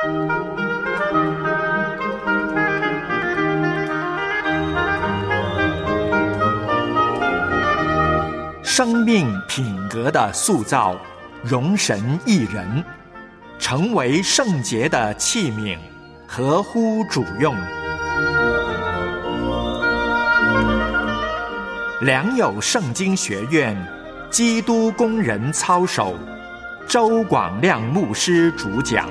生命品格的塑造，容神一人，成为圣洁的器皿，合乎主用。良友圣经学院基督工人操守，周广亮牧师主讲。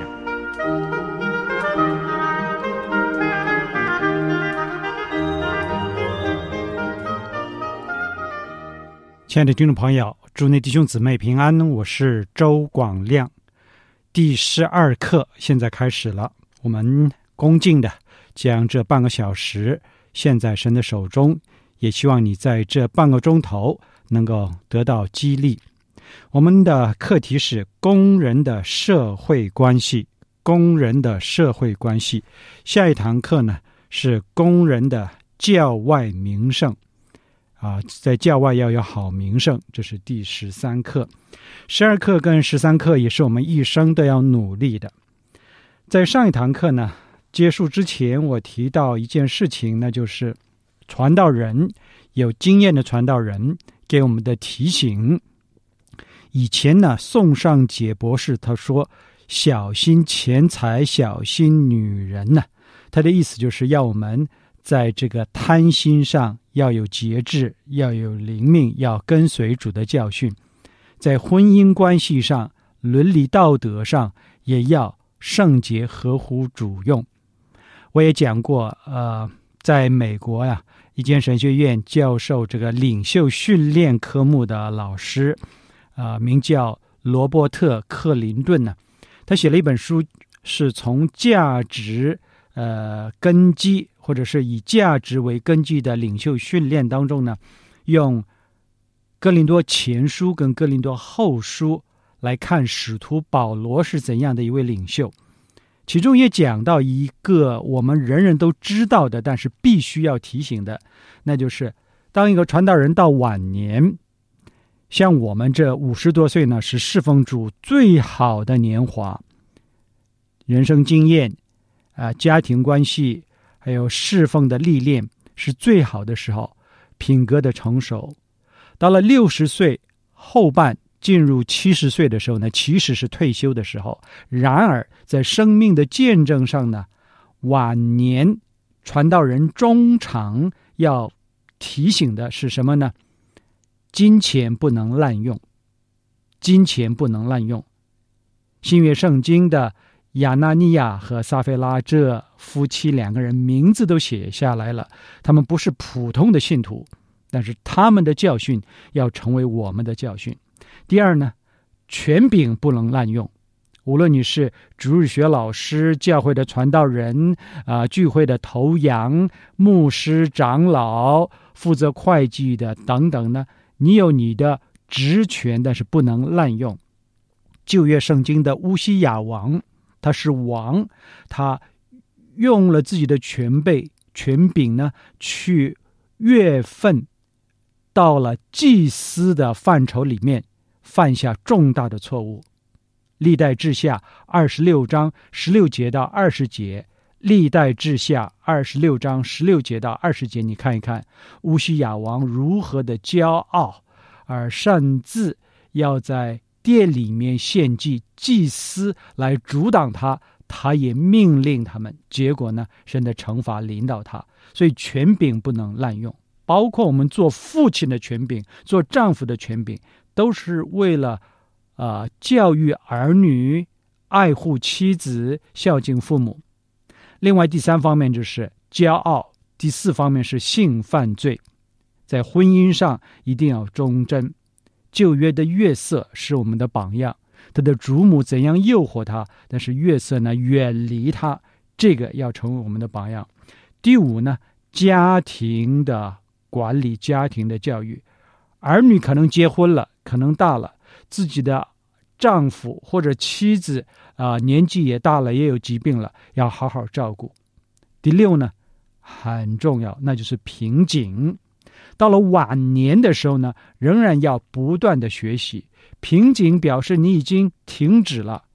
亲爱的听众朋友，祝你弟兄姊妹平安，我是周广亮。第12课现在开始了，我们恭敬的将这半个小时献在神的手中，也希望你在这半个钟头能够得到激励。我们的课题是工人的社会关系，工人的社会关系。下一堂课呢是工人的教外名声。在教外要有好名声，这是第13课。12课跟13课也是我们一生都要努力的。在上一堂课呢结束之前，我提到一件事情，那就是传道人，有经验的传道人给我们的提醒。以前呢，宋尚杰博士他说小心钱财，小心女人呢，他的意思就是要我们在这个贪心上要有节制，要有灵命，要跟随主的教训。在婚姻关系上，伦理道德上也要圣洁，合乎主用。我也讲过在美国一间神学院教授这个领袖训练科目的老师名叫罗伯特·克林顿呢，他写了一本书，是从价值根基，或者是以价值为根基的领袖训练当中呢，用哥林多前书跟哥林多后书来看使徒保罗是怎样的一位领袖。其中也讲到一个我们人人都知道的，但是必须要提醒的，那就是当一个传道人到晚年，像我们这50多岁呢，是侍奉主最好的年华，人生经验家庭关系还有侍奉的历练是最好的时候，品格的成熟。到了60岁后半进入70岁的时候呢，其实是退休的时候。然而在生命的见证上呢，晚年传道人中常要提醒的是什么呢？金钱不能滥用，金钱不能滥用。新约圣经的亚拿尼亚和撒非拉这夫妻2个人名字都写下来了，他们不是普通的信徒，但是他们的教训要成为我们的教训。第二呢，权柄不能滥用。无论你是主日学老师、教会的传道人聚会的头羊、牧师、长老、负责会计的等等呢，你有你的职权，但是不能滥用。旧约圣经的乌西雅王，他是王，他用了自己的权柄呢，去越份到了祭司的范畴里面，犯下重大的错误。历代志下26章16节到20节，历代志下26章16节到20节，你看一看乌西雅王如何的骄傲，而擅自要在殿里面献祭，祭司来阻挡他，他也命令他们，结果呢，神的惩罚临到他。所以权柄不能滥用，包括我们做父亲的权柄，做丈夫的权柄，都是为了教育儿女，爱护妻子，孝敬父母。另外第3方面就是骄傲，第4方面是性犯罪。在婚姻上一定要忠贞。旧约的约瑟是我们的榜样，他的主母怎样诱惑他，但是约瑟呢远离他，这个要成为我们的榜样。第5呢，家庭的管理，家庭的教育。儿女可能结婚了，可能大了，自己的丈夫或者妻子年纪也大了，也有疾病了，要好好照顾。第6呢，很重要，那就是瓶颈。到了晚年的时候呢，仍然要不断的学习。瓶颈表示你已经停止了，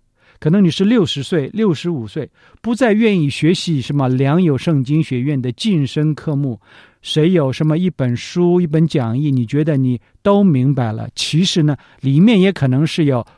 可能你是60岁、65岁，不再愿意学习什么良友圣经学院的晋升科目，谁有什么一本书、一本讲义，你觉得你都明白了，其实呢，里面也可能是有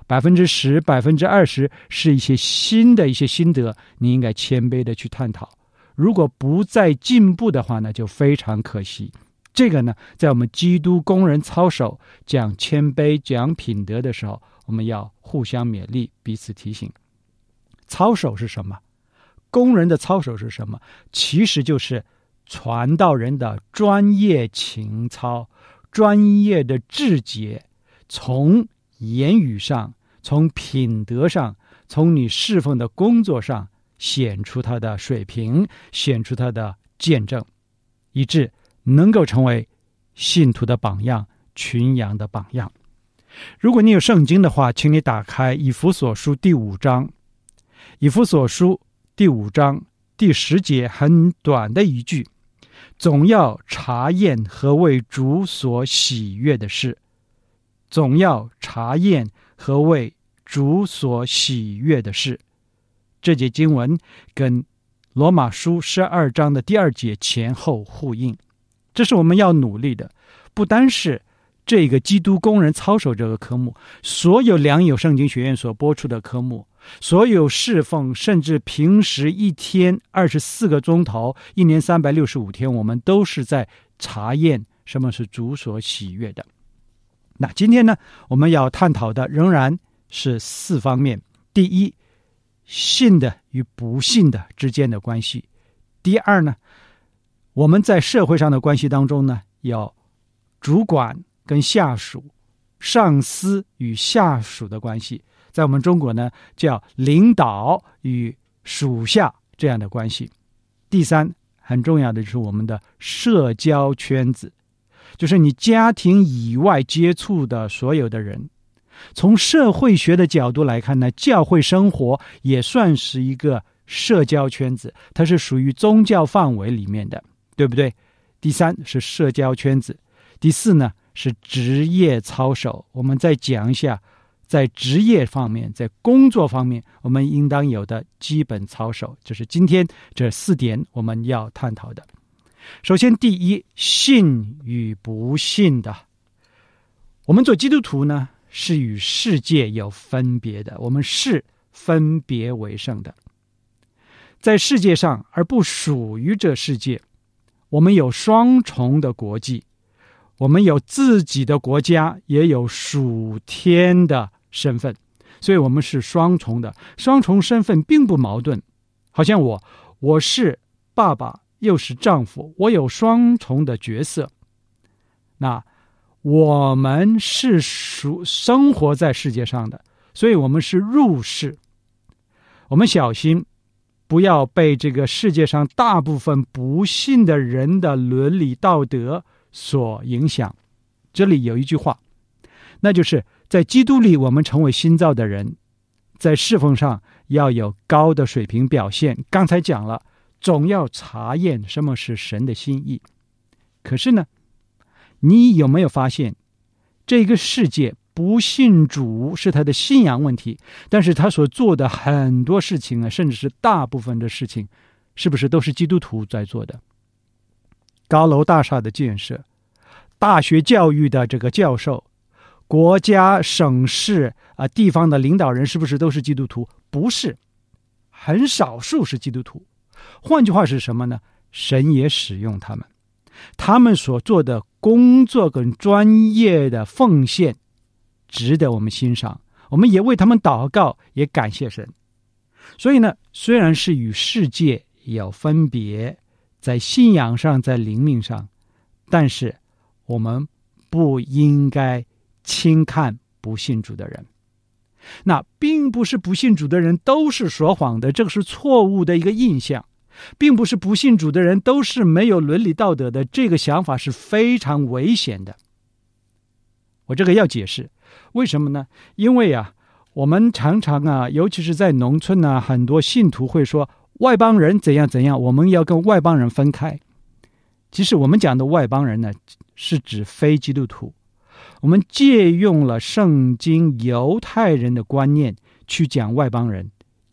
10%、20%是一些新的一些心得，你应该谦卑的去探讨。如果不再进步的话呢，就非常可惜。这个呢，在我们基督工人操守讲谦卑、讲品德的时候，我们要互相勉励，彼此提醒。操守是什么？工人的操守是什么？其实就是传道人的专业情操、专业的志节，从言语上、从品德上、从你侍奉的工作上显出他的水平，显出他的见证，以致能够成为信徒的榜样，群羊的榜样。如果你有圣经的话，请你打开以弗所书第5章。以弗所书第5章第10节，很短的一句，总要查验何为主所喜悦的事。总要查验何为主所喜悦的事。这节经文跟罗马书12章的第2节前后呼应。这是我们要努力的，不单是这个基督工人操守这个科目，所有良友圣经学院所播出的科目，所有侍奉，甚至平时一天24个钟头，一年365天，我们都是在查验什么是主所喜悦的。那今天呢，我们要探讨的仍然是4方面。第一，信的与不信的之间的关系。第二呢，我们在社会上的关系当中呢，有主管跟下属，上司与下属的关系，在我们中国呢，叫领导与属下这样的关系。第三，很重要的就是我们的社交圈子，就是你家庭以外接触的所有的人。从社会学的角度来看呢，教会生活也算是一个社交圈子，它是属于宗教范围里面的，对不对？第三是社交圈子。第四呢是职业操守。我们再讲一下，在职业方面，在工作方面，我们应当有的基本操守，就是今天这4点我们要探讨的。首先，第一，信与不信的。我们做基督徒呢，是与世界有分别的，我们是分别为圣的，在世界上而不属于这世界。我们有双重的国籍，我们有自己的国家，也有属天的身份，所以我们是双重的。双重身份并不矛盾，好像我是爸爸又是丈夫，我有双重的角色。那我们是生活在世界上的，所以我们是入世。我们小心不要被这个世界上大部分不信的人的伦理道德所影响。这里有一句话，那就是在基督里我们成为新造的人，在侍奉上要有高的水平表现。刚才讲了，总要查验什么是神的心意。可是呢，你有没有发现，这个世界不信主是他的信仰问题，但是他所做的很多事情啊，甚至是大部分的事情，是不是都是基督徒在做的？高楼大厦的建设，大学教育的这个教授，国家省市地方的领导人，是不是都是基督徒？不是，很少数是基督徒。换句话是什么呢？神也使用他们，他们所做的工作跟专业的奉献值得我们欣赏，我们也为他们祷告，也感谢神。所以呢，虽然是与世界有分别，在信仰上，在灵命上，但是我们不应该轻看不信主的人。那并不是不信主的人都是说谎的，这个是错误的一个印象。并不是不信主的人都是没有伦理道德的，这个想法是非常危险的。我这个要解释，为什么呢？因为我们常常尤其是在农村很多信徒会说外邦人怎样怎样，我们要跟外邦人分开。其实我们讲的外邦人呢，是指非基督徒。我们借用了圣经犹太人的观念去讲外邦人，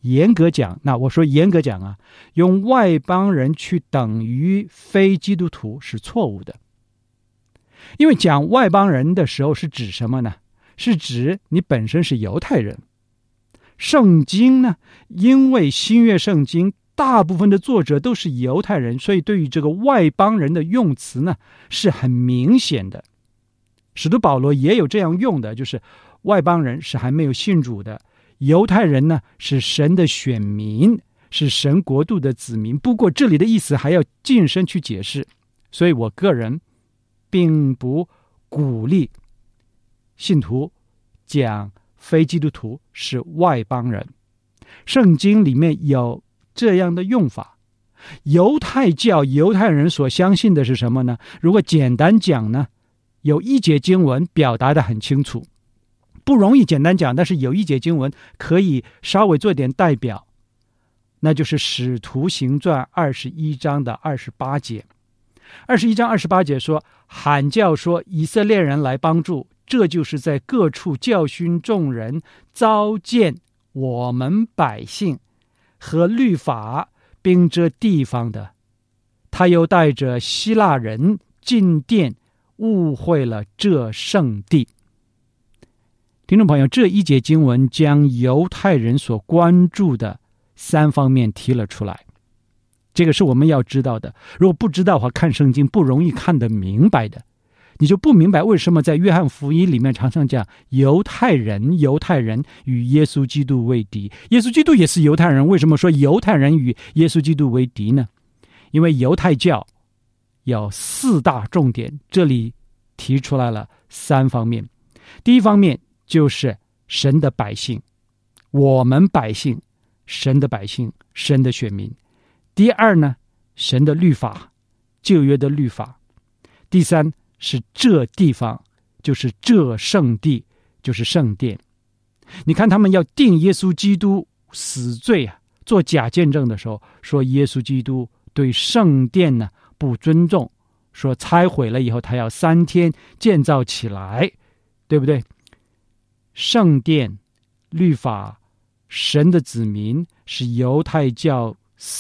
严格讲，那我说严格讲啊，用外邦人去等于非基督徒是错误的。因为讲外邦人的时候是指什么呢？是指你本身是犹太人。圣经呢，因为新约圣经大部分的作者都是犹太人，所以对于这个外邦人的用词呢是很明显的。使徒保罗也有这样用的，就是外邦人是还没有信主的，犹太人呢是神的选民，是神国度的子民。不过这里的意思还要近身去解释，所以我个人并不鼓励信徒讲非基督徒是外邦人。圣经里面有这样的用法。犹太教犹太人所相信的是什么呢？如果简单讲呢，有一节经文表达得很清楚，不容易简单讲，但是有一节经文可以稍微做点代表，那就是使徒行传21章的28节。21章28节说，喊叫说以色列人来帮助，这就是在各处教训众人，糟践我们百姓和律法，并这地方的。他又带着希腊人进殿，误会了这圣地。听众朋友，这一节经文将犹太人所关注的3方面提了出来，这个是我们要知道的。如果不知道的话，看圣经不容易看得明白的。你就不明白为什么在约翰福音里面常常讲犹太人与耶稣基督为敌。耶稣基督也是犹太人，为什么说犹太人与耶稣基督为敌呢？因为犹太教有4大重点，这里提出来了3方面。第一方面就是神的百姓，我们百姓，神的百姓，神的选民。第二呢，神的律法，旧约的律法。第三是这地方，就是这圣地，就是圣殿。你看他们要定耶稣基督死罪啊，做假见证的时候，说耶稣基督对圣殿呢不尊重，说拆毁了以后他要3天建造起来，对不对？圣殿、律法、神的子民是犹太教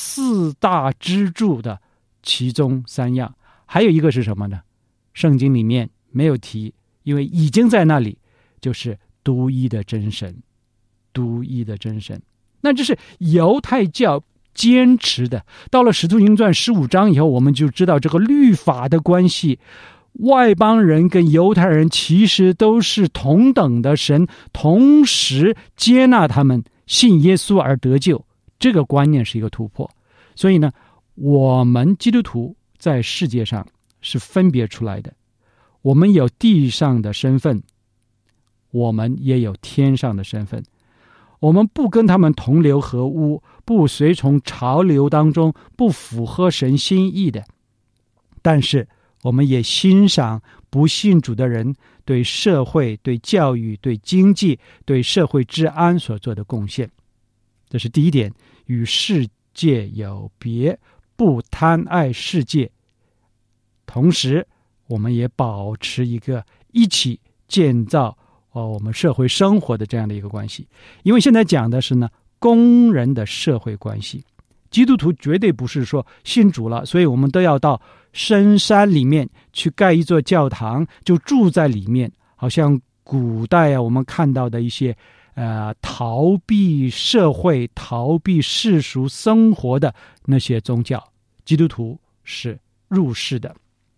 4大支柱的其中3样。还有一个是什么呢？圣经里面没有提，因为已经在那里，就是独一的真神，独一的真神。那这是犹太教坚持的。到了使徒行传15章以后，我们就知道这个律法的关系，外邦人跟犹太人其实都是同等的神，同时接纳他们信耶稣而得救，这个观念是一个突破。所以呢，我们基督徒在世界上是分别出来的，我们有地上的身份，我们也有天上的身份。我们不跟他们同流合污，不随从潮流当中不符合神心意的，但是我们也欣赏不信主的人对社会、对教育、对经济、对社会治安所做的贡献。这是第一点，与世界有别，不贪爱世界。同时我们也保持一个一起建造我们社会生活的这样的一个关系。因为现在讲的是呢工人的社会关系，基督徒绝对不是说信主了，所以我们都要到深山里面去盖一座教堂，就住在里面，好像古代我们看到的一些逃避社会、逃避世俗生活的那些宗教。基督徒是入世的。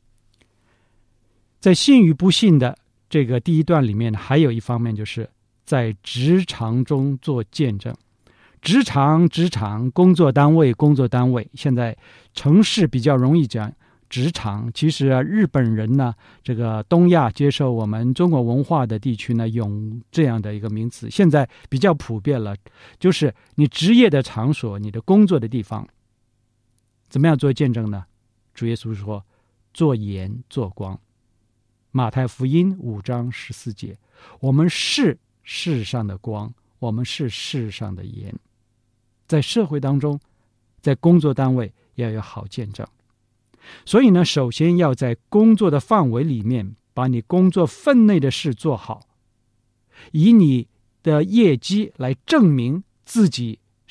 在信与不信的这个第一段里面，还有一方面就是在职场中做见证。职场、工作单位，现在城市比较容易讲职场，其实日本人呢，这个东亚接受我们中国文化的地区呢，用这样的一个名词，现在比较普遍了，就是你职业的场所，你的工作的地方，怎么样做见证呢？主耶稣说，做盐做光。马太福音5章14节，我们是世上的光，我们是世上的盐。在社会当中，在工作单位要有好见证。所以呢，首先要在工作的范围里面，把你工作分内的事做好，以你的业绩来证明自己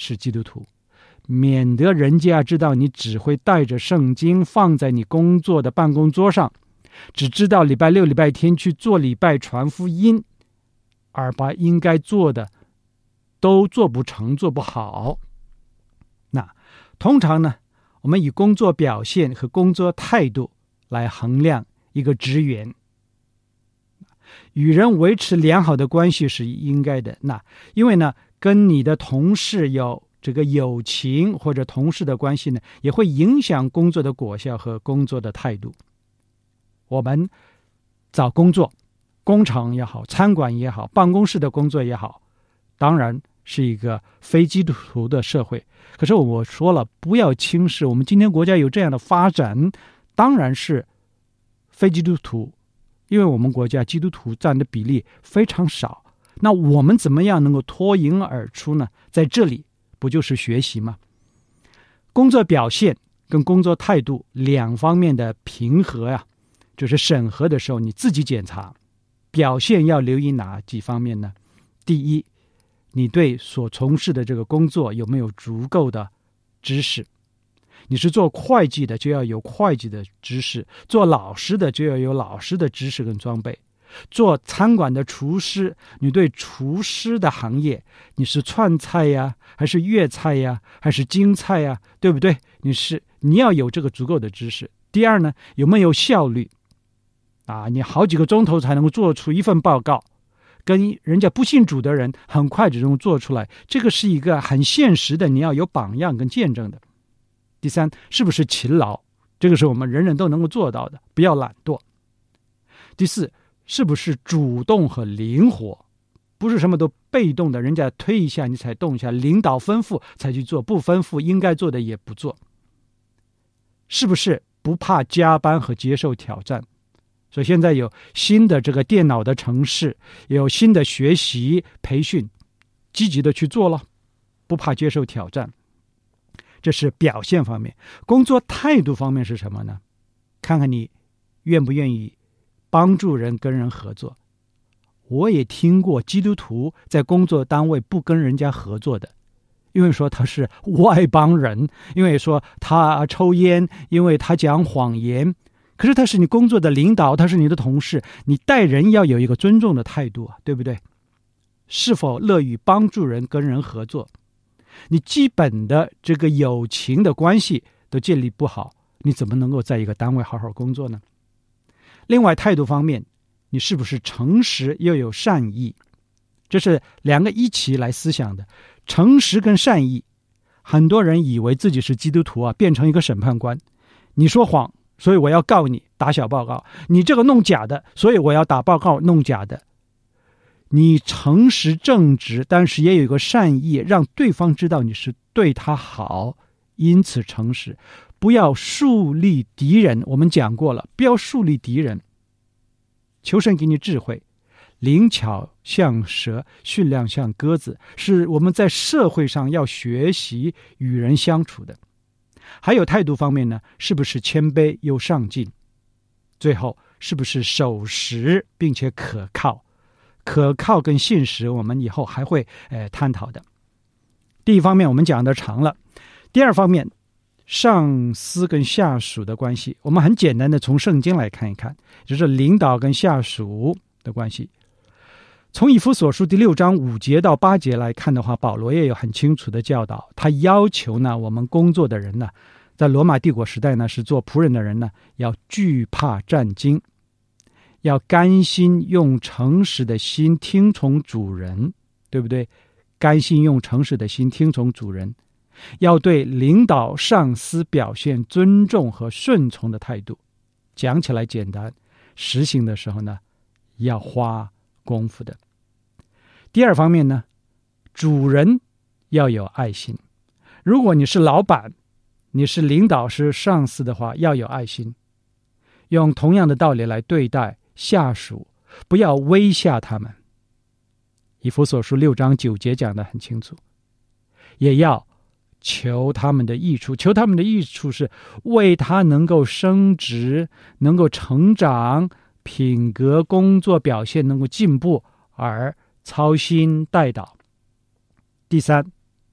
是基督徒，免得人家知道你只会带着圣经放在你工作的办公桌上，只知道礼拜六礼拜天去做礼拜传福音，而把应该做的都做不成做不好。那通常呢，我们以工作表现和工作态度来衡量一个职员。与人维持良好的关系是应该的，那因为呢，跟你的同事有这个友情或者同事的关系呢，也会影响工作的果效和工作的态度。我们找工作，工厂也好，餐馆也好，办公室的工作也好，当然是一个非基督徒的社会。可是我说了，不要轻视我们今天国家有这样的发展，当然是非基督徒，因为我们国家基督徒占的比例非常少。那我们怎么样能够脱颖而出呢？在这里不就是学习吗？工作表现跟工作态度两方面的平衡啊，就是审核的时候你自己检查，表现要留意哪几方面呢？第一，你对所从事的这个工作有没有足够的知识？你是做会计的，就要有会计的知识；做老师的，就要有老师的知识跟装备；做餐馆的厨师，你对厨师的行业，你是川菜呀，还是粤菜呀，还是京菜呀，对不对？你要有这个足够的知识。第二呢，有没有效率？你好几个钟头才能够做出一份报告，跟人家不信主的人很快就能够做出来，这个是一个很现实的，你要有榜样跟见证的。第三，是不是勤劳？这个是我们人人都能够做到的，不要懒惰。第四，是不是主动和灵活？不是什么都被动的，人家推一下你才动一下，领导吩咐才去做，不吩咐应该做的也不做。是不是不怕加班和接受挑战？所以现在有新的这个电脑的程式，有新的学习培训，积极的去做了，不怕接受挑战。这是表现方面。工作态度方面是什么呢？看看你愿不愿意帮助人跟人合作。我也听过基督徒在工作单位不跟人家合作的，因为说他是外邦人，因为说他抽烟，因为他讲谎言。可是他是你工作的领导，他是你的同事，你待人要有一个尊重的态度，对不对？是否乐于帮助人跟人合作？你基本的这个友情的关系都建立不好，你怎么能够在一个单位好好工作呢？另外，态度方面，你是不是诚实又有善意？这是两个一起来思想的。诚实跟善意，很多人以为自己是基督徒变成一个审判官。你说谎，所以我要告你，打小报告；你这个弄假的，所以我要打报告弄假的。你诚实正直，但是也有一个善意，让对方知道你是对他好，因此诚实。不要树立敌人，我们讲过了，不要树立敌人。求神给你智慧，灵巧像蛇，驯良像鸽子，是我们在社会上要学习与人相处的。还有态度方面呢，是不是谦卑又上进？最后，是不是守时并且可靠？可靠跟信实我们以后还会探讨的。第一方面我们讲的长了，第二方面上司跟下属的关系，我们很简单的从圣经来看一看，就是领导跟下属的关系。从以弗所书第6章5节到8节来看的话，保罗也有很清楚的教导，他要求呢我们工作的人呢，在罗马帝国时代呢是做仆人的人呢，要惧怕战兢，要甘心用诚实的心听从主人，对不对？甘心用诚实的心听从主人，要对领导上司表现尊重和顺从的态度。讲起来简单，实行的时候呢，要花功夫的。第二方面呢，主人要有爱心。如果你是老板，你是领导是上司的话，要有爱心，用同样的道理来对待下属，不要威吓他们。以弗所书6章9节讲得很清楚，也要求他们的益处。求他们的益处是为他能够升职，能够成长，品格工作表现能够进步而操心带导。第三，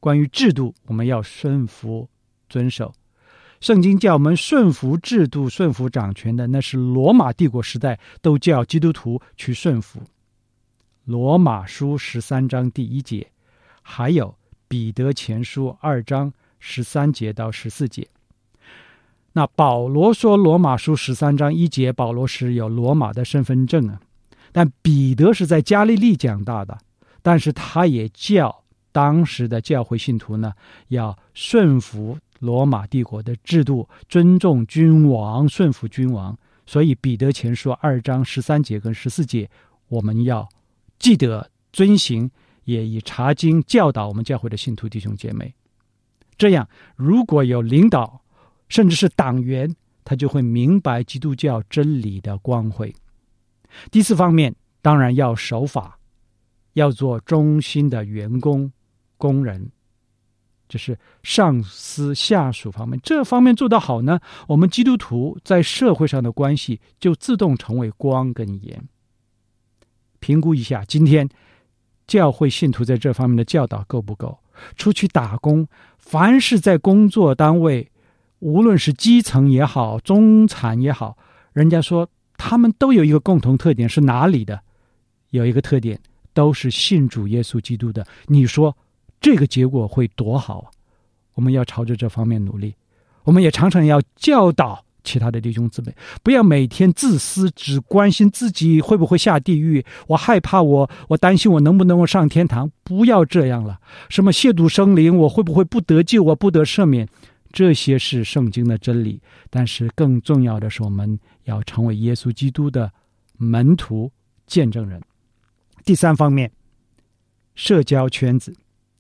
关于制度，我们要顺服遵守。圣经叫我们顺服制度、顺服掌权的，那是罗马帝国时代都叫基督徒去顺服。罗马书13章第1节，还有彼得前书2章13节到14节。那保罗说罗马书13章1节，保罗是有罗马的身份证啊，但彼得是在加利利长大的，但是他也叫当时的教会信徒呢，要顺服罗马帝国的制度，尊重君王，顺服君王。所以彼得前书2章13节跟14节，我们要记得遵行，也以查经教导我们教会的信徒弟兄姐妹。这样如果有领导甚至是党员，他就会明白基督教真理的光辉。第4方面，当然要守法，要做忠心的员工工人，就是上司下属方面。这方面做得好呢，我们基督徒在社会上的关系就自动成为光跟盐。评估一下今天教会信徒在这方面的教导够不够？出去打工，凡是在工作单位，无论是基层也好，中产也好，人家说他们都有一个共同特点，是哪里的？有一个特点，都是信主耶稣基督的。你说这个结果会多好啊！我们要朝着这方面努力。我们也常常要教导其他的弟兄姊妹，不要每天自私，只关心自己会不会下地狱，我害怕我担心我能不能够上天堂。不要这样了。什么亵渎生灵，我会不会不得救，我不得赦免，这些是圣经的真理。但是更重要的是，我们要成为耶稣基督的门徒见证人。第3方面，社交圈子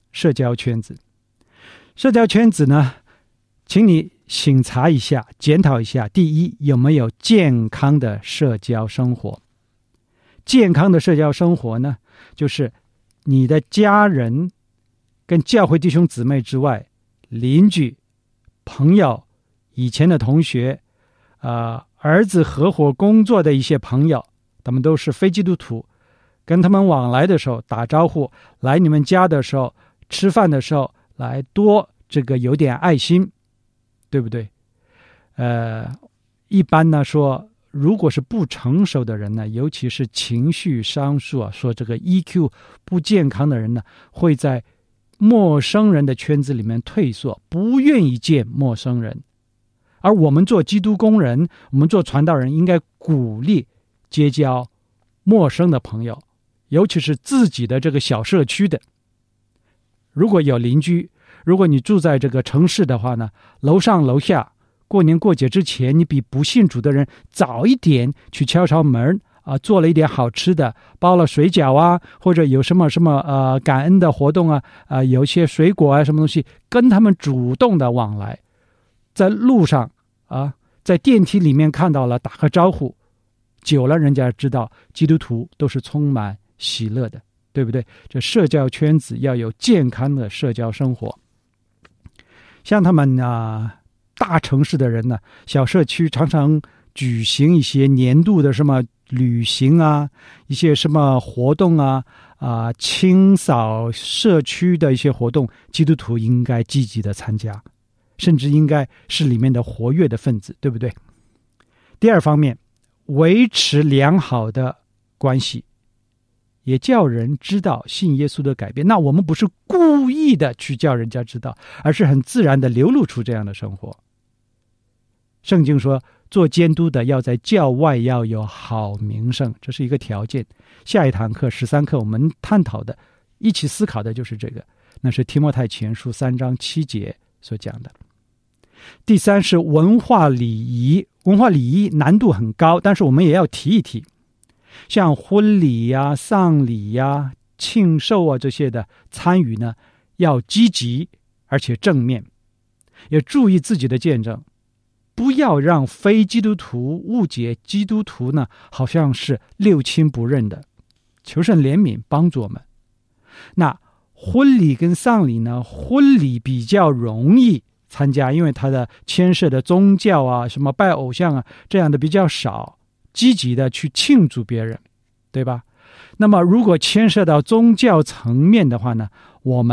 呢，请你省察一下，检讨一下。第一，有没有健康的社交生活？健康的社交生活呢，就是你的家人跟教会弟兄姊妹之外，邻居、朋友、以前的同学，儿子合伙工作的一些朋友，他们都是非基督徒，跟他们往来的时候打招呼，来你们家的时候，吃饭的时候来多有点爱心，对不对？一般呢说，如果是不成熟的人呢，尤其是情绪商数说这个 EQ 不健康的人呢，会在陌生人的圈子里面退缩，不愿意见陌生人。而我们做基督工人，我们做传道人，应该鼓励结交陌生的朋友，尤其是自己的这个小社区的。如果有邻居，如果你住在这个城市的话呢，楼上楼下，过年过节之前，你比不信主的人早一点去敲敲门做了一点好吃的，包了水饺啊，或者有什么感恩的活动有一些水果什么东西，跟他们主动的往来。在路上在电梯里面看到了，打个招呼，久了人家知道基督徒都是充满喜乐的，对不对？这社交圈子要有健康的社交生活。像他们大城市的人呢，小社区常常举行一些年度的什么旅行一些什么活动清扫社区的一些活动，基督徒应该积极的参加，甚至应该是里面的活跃的分子，对不对？第2方面，维持良好的关系，也叫人知道信耶稣的改变。那我们不是故意的去叫人家知道，而是很自然的流露出这样的生活。圣经说，做监督的要在教外要有好名声，这是一个条件。下一堂课13课我们探讨的，一起思考的就是这个，那是提摩太前书3章7节所讲的。第3是文化礼仪。文化礼仪难度很高，但是我们也要提一提，像婚礼丧礼庆寿这些的参与呢，要积极而且正面，也注意自己的见证，不要让非基督徒误解基督徒呢好像是六亲不认的。求神怜悯帮助我们。那婚礼跟丧礼呢，婚礼比较容易参加，因为它的牵涉的宗教什么拜偶像这样的比较少，积极的去庆祝别人，对吧？那么如果牵涉到宗教层面的话呢，我们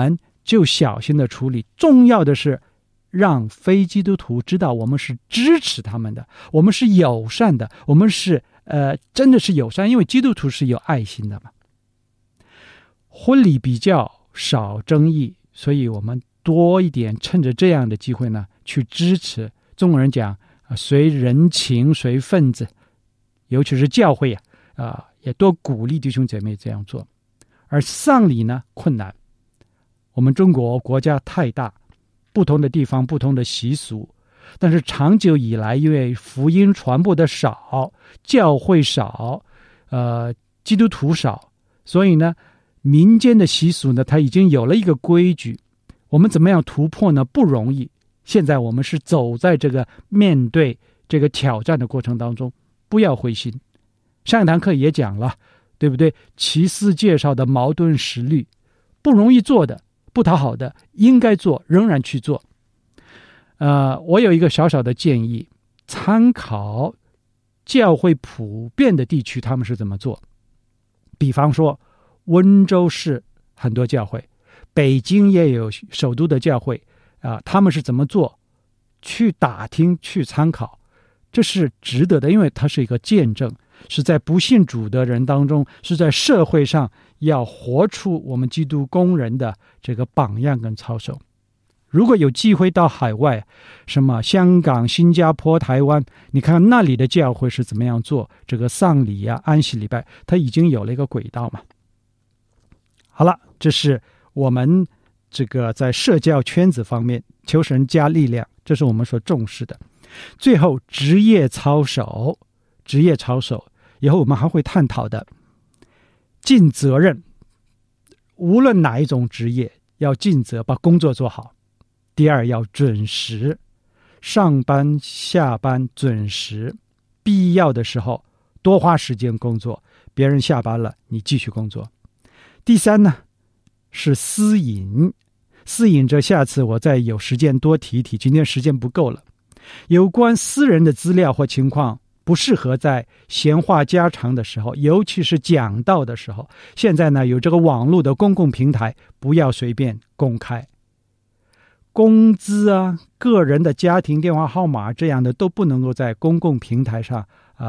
就小心的处理。重要的是让非基督徒知道我们是支持他们的，我们是友善的，我们是真的是友善，因为基督徒是有爱心的嘛。婚礼比较少争议，所以我们多一点趁着这样的机会呢去支持。中国人讲随人情随份子，尤其是教会也多鼓励弟兄姐妹这样做。而丧礼呢困难，我们中国国家太大，不同的地方不同的习俗，但是长久以来因为福音传播的少，教会少，基督徒少，所以呢民间的习俗呢它已经有了一个规矩，我们怎么样突破呢？不容易。现在我们是走在这个面对这个挑战的过程当中，不要灰心。上一堂课也讲了，对不对？齐思介绍的矛盾实律，不容易做的，不讨好的，应该做仍然去做。我有一个小小的建议，参考教会普遍的地区他们是怎么做。比方说温州市很多教会，北京也有首都的教会他们是怎么做，去打听去参考，这是值得的，因为它是一个见证，是在不信主的人当中，是在社会上要活出我们基督工人的这个榜样跟操守。如果有机会到海外，什么香港、新加坡、台湾，你看那里的教会是怎么样做这个丧礼安息礼拜，它已经有了一个轨道嘛。好了，这是我们这个在社交圈子方面求神加力量，这是我们所重视的。最后职业操守以后我们还会探讨的。尽责任，无论哪一种职业要尽责，把工作做好。第二，要准时，上班下班准时，必要的时候多花时间工作，别人下班了你继续工作。第三呢是私隐，这下次我再有时间多提一提，今天时间不够了。有关私人的资料或情况不适合在闲话家常的时候，尤其是讲道的时候。现在呢有这个网络的公共平台，不要随便公开。工资个人的家庭电话号码这样的都不能够在公共平台上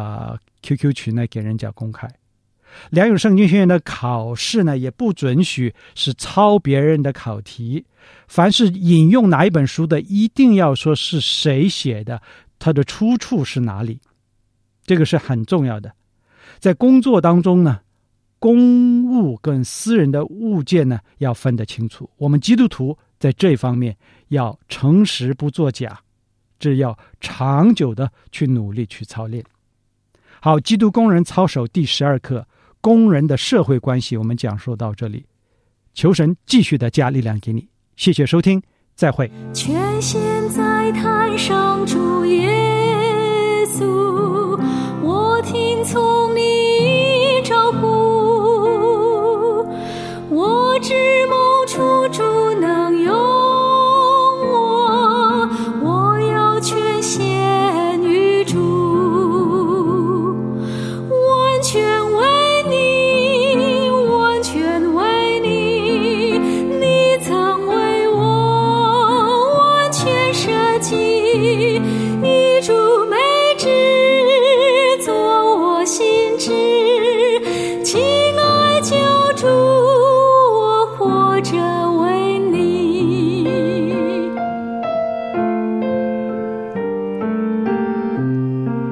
QQ 群呢给人家公开。良友圣经学院的考试呢也不准许是抄别人的考题，凡是引用哪一本书的一定要说是谁写的，它的出处是哪里，这个是很重要的。在工作当中呢，公务跟私人的物件呢要分得清楚，我们基督徒在这方面要诚实不作假，这要长久的去努力去操练。好，基督工人操守第12课，工人的社会关系，我们讲述到这里。求神继续的加力量给你，谢谢收听，再会。 全心在坛上主耶稣，我听从你招呼，我只梦出主能用我，我要全献于主，完全为你，完全为你，你曾为我完全舍己，以主美旨做我心志，亲爱救主，我活着为你。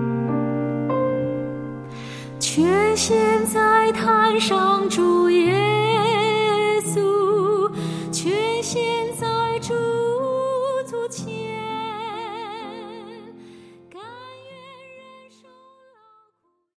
全心在坛上主耶